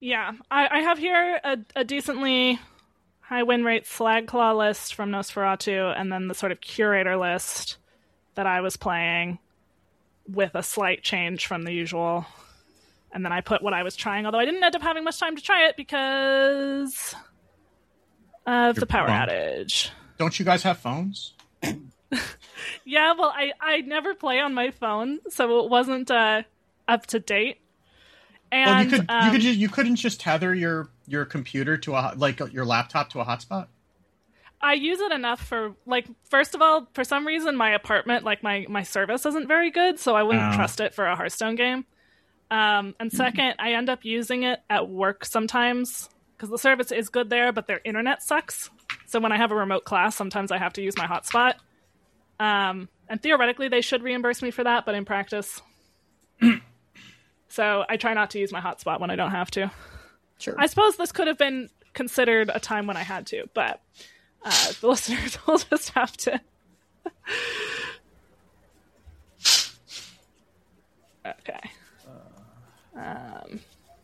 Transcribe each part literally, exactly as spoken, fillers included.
Yeah, I, I have here a, a decently high win rate Slag Claw list from Nosferatu, and then the sort of curator list that I was playing with a slight change from the usual. And then I put what I was trying, although I didn't end up having much time to try it because of Your the power phone. outage. Don't you guys have phones? Yeah, well, I, I never play on my phone, so it wasn't uh, up to date. And Well, you could um, you could just, you couldn't just tether your your computer to a like your laptop to a hotspot. I use it enough for, like, first of all, for some reason, my apartment, like, my, my service isn't very good, so I wouldn't Oh. trust it for a Hearthstone game. Um, and second, I end up using it at work sometimes, because the service is good there, but their internet sucks. So when I have a remote class, sometimes I have to use my hotspot. Um, and theoretically, they should reimburse me for that, but in practice... So I try not to use my hotspot when I don't have to. Sure. I suppose this could have been considered a time when I had to, but uh, the listeners will just have to. Okay. Um,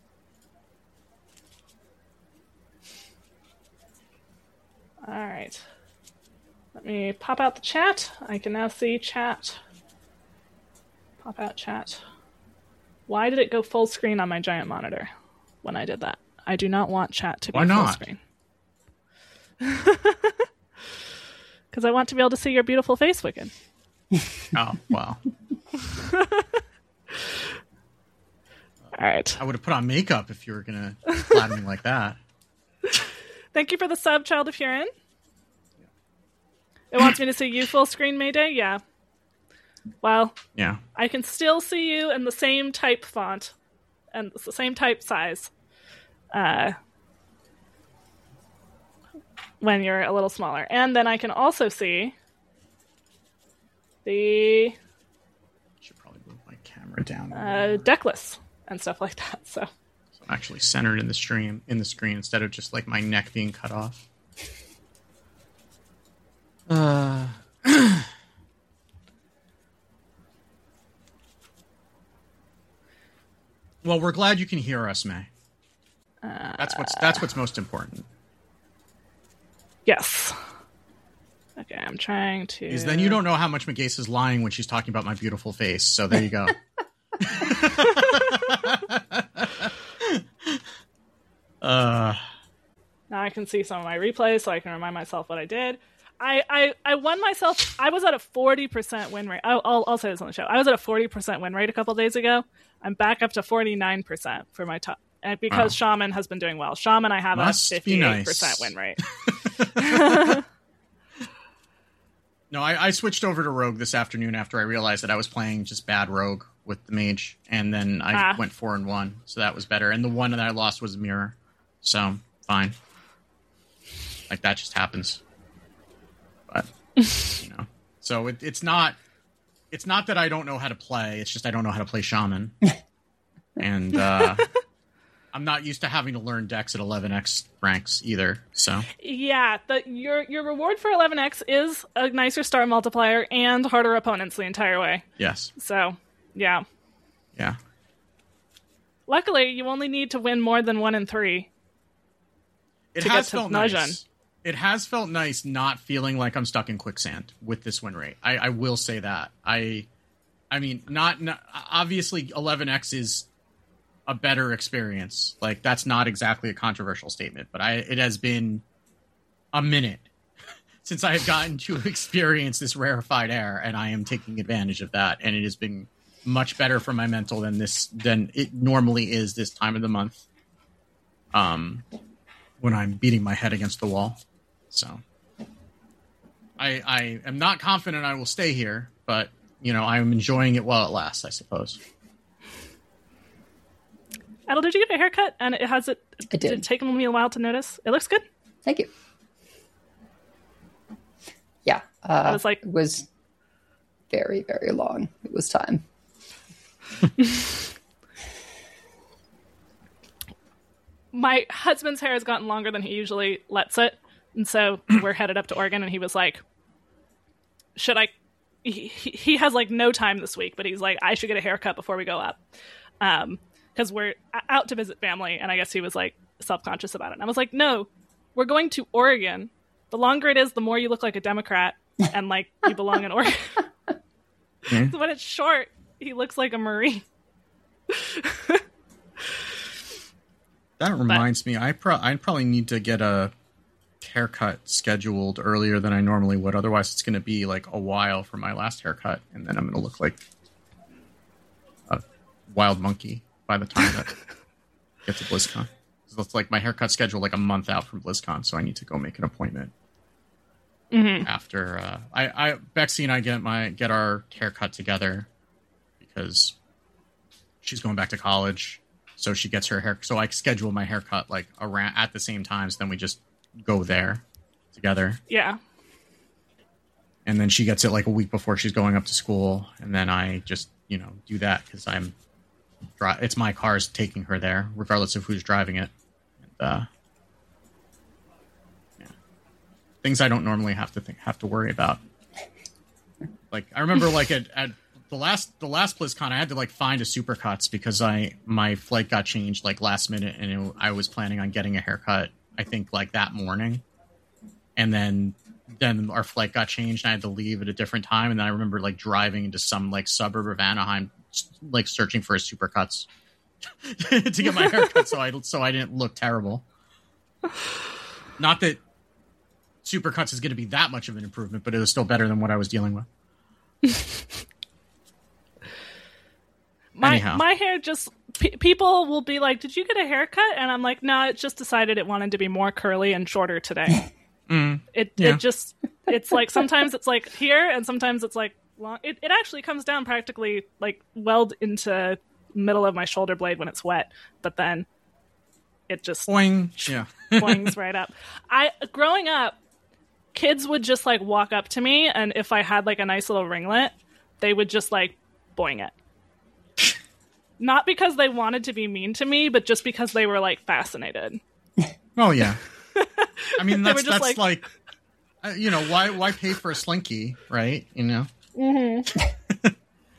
all right. Let me pop out the chat. I can now see chat. Pop out chat. Why did it go full screen on my giant monitor when I did that? I do not want chat to be Why full not? screen. Because I want to be able to see your beautiful face, Wicked. Oh, wow. All right. I would have put on makeup if you were going to flatter me like that. Thank you for the sub, Child of Huron. It wants me to see you full screen, Mayday? Yeah. Well, Yeah. I can still see you in the same type font and it's the same type size uh, when you're a little smaller. And then I can also see the Should probably move my camera down. uh, deck lists and stuff like that. So So I'm actually centered in the stream in the screen instead of just like my neck being cut off. Uh Well, we're glad you can hear us, May. uh, That's what's that's what's most important. yes. Okay, I'm trying to. Is then you don't know how much McGase is lying when she's talking about my beautiful face. So there you go. uh, Now I can see some of my replays, so I can remind myself what I did. I, I, I won myself. I was at a forty percent win rate. I'll, I'll, I'll say this on the show. I was at a forty percent win rate a couple days ago. I'm back up to forty-nine percent for my top. And because Wow. Shaman has been doing well. Shaman, I have Must a be fifty-eight percent nice. win rate. no, I, I switched over to Rogue this afternoon after I realized that I was playing just bad Rogue with the Mage, and then I Ah. went four and one, so that was better. And the one that I lost was Mirror, so fine. Like that just happens. But you know, so it, it's not. It's not that I don't know how to play. It's just I don't know how to play Shaman, and uh, I'm not used to having to learn decks at eleven X ranks either. So Yeah, the, your your reward for eleven X is a nicer star multiplier and harder opponents the entire way. yes, So, yeah. yeah. Luckily, you only need to win more than one in three. It to has get to felt Najin. nice. It has felt nice not feeling like I'm stuck in quicksand with this win rate. I, I will say that. I, I mean, not, not obviously eleven X is a better experience. Like that's not exactly a controversial statement, but I it has been a minute since I have gotten to experience this rarefied air, and I am taking advantage of that. And it has been much better for my mental than this than it normally is this time of the month. Um, when I'm beating my head against the wall. So I I am not confident I will stay here, but you know, I'm enjoying it while it lasts, I suppose. Adel, did you get a haircut? And it has it. I did. it taken me a while to notice? It looks good. Thank you. Yeah. Uh, I was like- it was very, very long. It was time. My husband's hair has gotten longer than he usually lets it, and so we're headed up to Oregon. And he was like, "Should I?" He, he he has like no time this week, but he's like, "I should get a haircut before we go up," um, because we're out to visit family. And I guess he was like self-conscious about it. And I was like, no, we're going to Oregon. The longer it is, the more you look like a Democrat and like you belong in Oregon. Mm-hmm. So when it's short, he looks like a Marine. That reminds but, me, I pro- I probably need to get a haircut scheduled earlier than I normally would. Otherwise, it's going to be like a while for my last haircut, and then I'm going to look like a wild monkey by the time that I get to BlizzCon. So it's like my haircut scheduled like a month out from BlizzCon, so I need to go make an appointment. Mm-hmm. After uh, I, I, Bexy and I get my get our haircut together because she's going back to college, so she gets her hair. So I schedule my haircut like around at the same time. So then we just go there together. Yeah. And then she gets it like a week before she's going up to school, and then I just you know do that because I'm it's my car's taking her there, regardless of who's driving it. And, uh, things I don't normally have to think, have to worry about. Like I remember, like at, at the last the last BlizzCon, I had to like find a Supercuts because I my flight got changed like last minute, and it, I was planning on getting a haircut. I think like that morning, and then then our flight got changed, and I had to leave at a different time. And then I remember like driving into some like suburb of Anaheim, like searching for a Supercuts to get my haircut, so I so I didn't look terrible. Not that Supercuts is going to be that much of an improvement, but it was still better than what I was dealing with. my Anyhow. my hair just p- people will be like, "Did you get a haircut?" And I'm like, "No, nah, it just decided it wanted to be more curly and shorter today." mm, it yeah. it just it's like sometimes it's like here, and sometimes it's like long. It it actually comes down practically like weld into middle of my shoulder blade when it's wet, but then it just boing, yeah, boings right up. I growing up. Kids would just like walk up to me, and if I had like a nice little ringlet, they would just like boing it. Not because they wanted to be mean to me, but just because they were like fascinated. Oh yeah, I mean that's that's like, like uh, you know why why pay for a slinky, right? You know. Mm-hmm.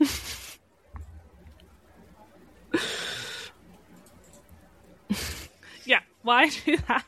Yeah, why do that?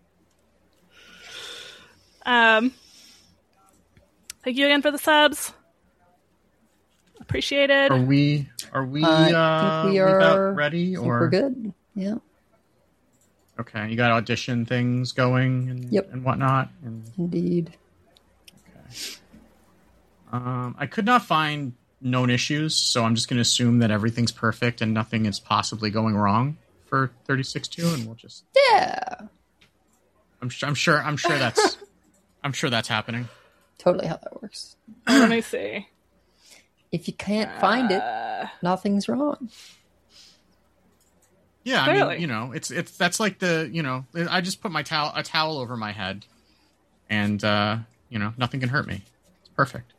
Um, thank you again for the subs. Appreciated. Are we? Are we? Uh, Uh, I think we are ready, or we're good? Yeah. Okay, you got audition things going and, yep. and whatnot. And, Indeed. Okay. Um, I could not find known issues, so I'm just going to assume that everything's perfect and nothing is possibly going wrong for thirty-six two, and we'll just. Yeah. I'm sure. I'm sure. I'm sure that's. I'm sure that's happening. Totally how that works. Let me see. If you can't find it, nothing's wrong. Yeah, I Clearly. mean, you know, it's it's that's like the you know, I just put my towel a towel over my head, and uh, you know, nothing can hurt me. It's perfect.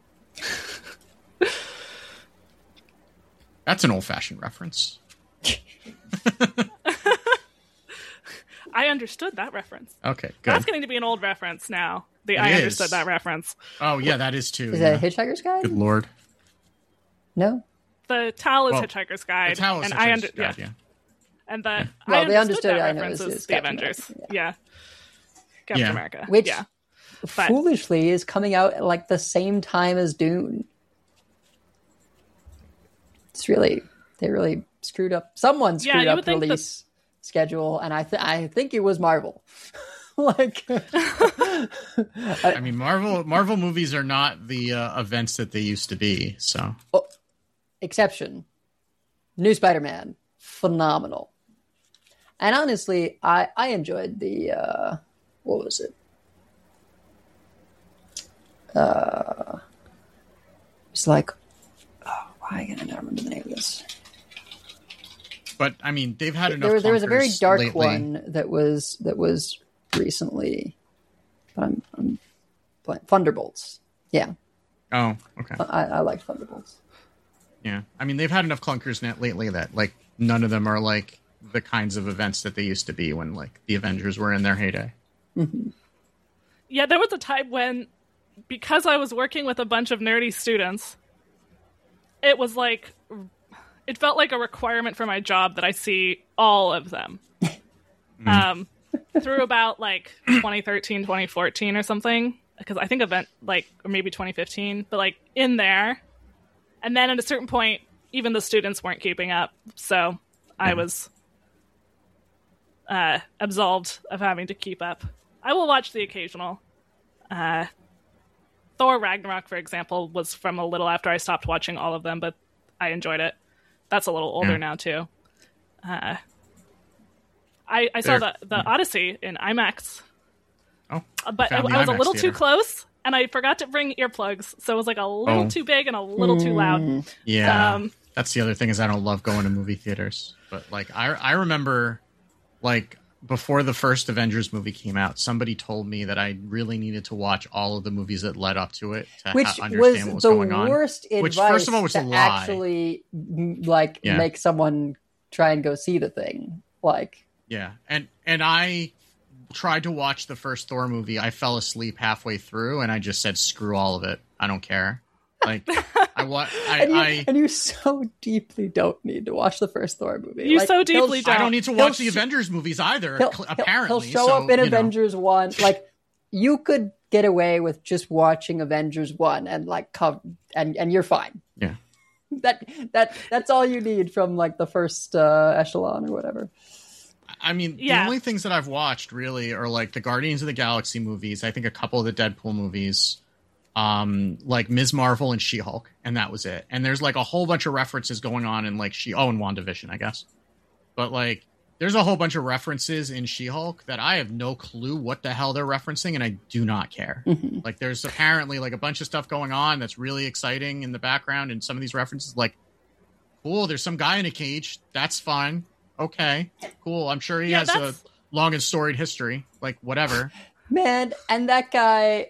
That's an old-fashioned reference. I understood that reference. Okay, good. That's getting to be an old reference now. The It I is. understood that reference. Oh yeah, that is too. Is yeah. that a Hitchhiker's Guide? Good lord. No. The towel is Well, Hitchhiker's Guide. The towel is and Hitchhiker's I under- Guide, yeah. yeah. And the I Well, the understood understood that I know reference is- is, is the Captain Avengers. America, Yeah. yeah. Captain Yeah. America. Which yeah. But- foolishly is coming out at like the same time as Dune. It's really they really screwed up. Someone Yeah, screwed you up would the think release schedule, and I th- I think it was Marvel. Like, I mean, Marvel Marvel movies are not the uh, events that they used to be. So, oh, exception, New Spider-Man, phenomenal. And honestly, I I enjoyed the uh, what was it? Uh, it's like, oh, why can I not remember the name of this? but I mean, they've had enough. There, there was a very clunkers dark lately. one that was that was recently, but I'm, I'm blank. Thunderbolts. Yeah, Oh, okay. I, I like Thunderbolts. Yeah, I mean, they've had enough clunkers net lately that like none of them are like the kinds of events that they used to be when like the Avengers were in their heyday. Mm-hmm. Yeah, there was a time when, because I was working with a bunch of nerdy students, it was like, it felt like a requirement for my job that I see all of them. mm. Um, through about like twenty thirteen, twenty fourteen or something, because I think event like or maybe twenty fifteen, but like in there, and then at a certain point, even the students weren't keeping up, so mm. I was uh, absolved of having to keep up. I will watch the occasional. Uh, Thor Ragnarok, for example, was from a little after I stopped watching all of them, but I enjoyed it. That's a little older yeah. now, too. Uh, I, I saw the, the yeah. Odyssey in IMAX. Oh, but I, I was IMAX a little theater. too close, and I forgot to bring earplugs, so it was like a little oh. too big and a little mm. too loud. Yeah, um, that's the other thing is I don't love going to movie theaters. But like I, I remember, like before the first Avengers movie came out, somebody told me that I really needed to watch all of the movies that led up to it to which ha- understand was what was the going on. Worst advice which, first of all, was to a lie. Actually, like yeah. make someone try and go see the thing. Like, yeah, and and I tried to watch the first Thor movie. I fell asleep halfway through, and I just said, "Screw all of it. I don't care." Like, I what I and, you, I and you so deeply don't need to watch the first Thor movie. You like, so deeply don't. I don't need to watch the sh- Avengers movies either. He'll, cl- apparently, he'll show so, up in you Avengers know. one. Like, you could get away with just watching Avengers one and like cover, and and you're fine. Yeah. That that that's all you need from like the first uh, echelon or whatever. I mean, yeah. the only things that I've watched really are like the Guardians of the Galaxy movies. I think a couple of the Deadpool movies, um, like Miz Marvel and She-Hulk, and that was it. And there's like a whole bunch of references going on in like She. Oh, and WandaVision, I guess. But like, there's a whole bunch of references in She-Hulk that I have no clue what the hell they're referencing, and I do not care. Mm-hmm. Like, there's apparently like a bunch of stuff going on that's really exciting in the background, and some of these references, like, cool, there's some guy in a cage. That's fine. Okay, cool. I'm sure he yeah, has that's... a long and storied history. Like, whatever. Man, and that guy,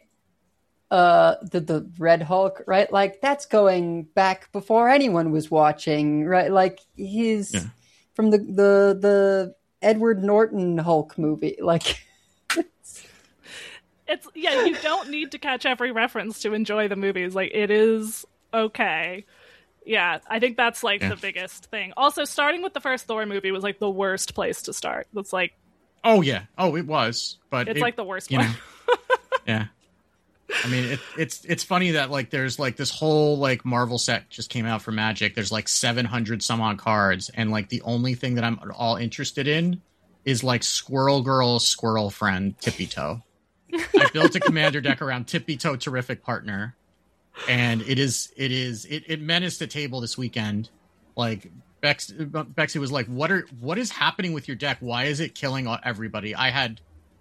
uh, the the Red Hulk, right? Like, that's going back before anyone was watching, right? Like, he's yeah. from the, the the Edward Norton Hulk movie. Like, it's... it's yeah. You don't need to catch every reference to enjoy the movies. Like, it is okay. Yeah, I think that's like yeah. the biggest thing. Also, starting with the first Thor movie was like the worst place to start. That's like, oh yeah, oh it was, but it's it, like the worst you one. know, yeah. I mean, it, it's it's funny that like there's like this whole like Marvel set just came out for Magic. There's like seven hundred some odd cards, and like the only thing that I'm all interested in is like Squirrel Girl, Squirrel Friend, Tippy Toe. I built a commander deck around Tippy Toe, Terrific Partner. And it is, it is, it, it menaced the table this weekend. Like Bex, Bexy was like, "What are, what is happening with your deck? Why is it killing everybody?" I had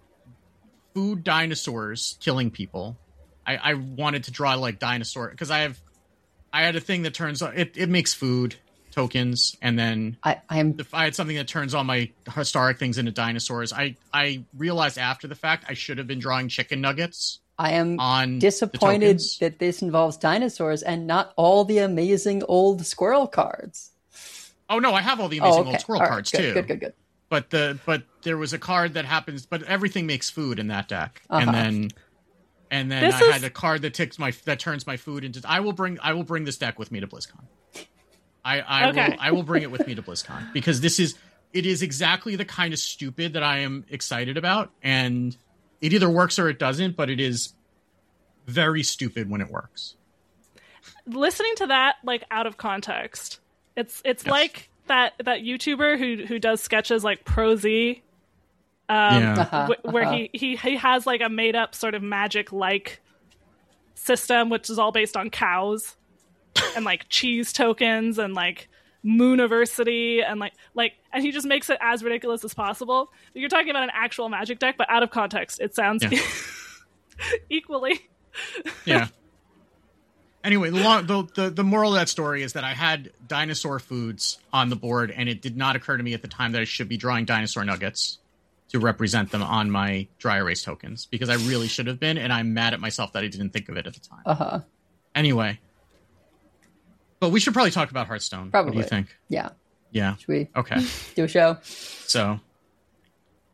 food dinosaurs killing people. I, I wanted to draw like dinosaur because I have, I had a thing that turns on it. It makes food tokens, and then I, I am. If I had something that turns all my historic things into dinosaurs, I, I realized after the fact I should have been drawing chicken nuggets. I am on disappointed that this involves dinosaurs and not all the amazing old squirrel cards. Oh no, I have all the amazing oh, okay. old squirrel all right. cards good, too. Good, good, good. But the but there was a card that happens. But everything makes food in that deck, uh-huh. and then and then this I is... had a card that takes my that turns my food into. I will bring I will bring this deck with me to BlizzCon. I I okay. will I will bring it with me to BlizzCon because this is it is exactly the kind of stupid that I am excited about, and it either works or it doesn't. But it is very stupid when it works. Listening to that like out of context, it's it's yes. like that that YouTuber who who does sketches like ProZ, um, yeah. uh-huh, wh- where uh-huh. he, he he has like a made up sort of magic like system which is all based on cows and like cheese tokens and like Mooniversity and like like and he just makes it as ridiculous as possible. You're talking about an actual magic deck, but out of context, it sounds yeah. equally. Yeah. Anyway, the, long, the, the the moral of that story is that I had dinosaur foods on the board, and it did not occur to me at the time that I should be drawing dinosaur nuggets to represent them on my dry erase tokens, because I really should have been, and I'm mad at myself that I didn't think of it at the time. Uh-huh. Anyway. But we should probably talk about Hearthstone. Probably. What do you think? Yeah. Yeah. Should we okay. do a show? So...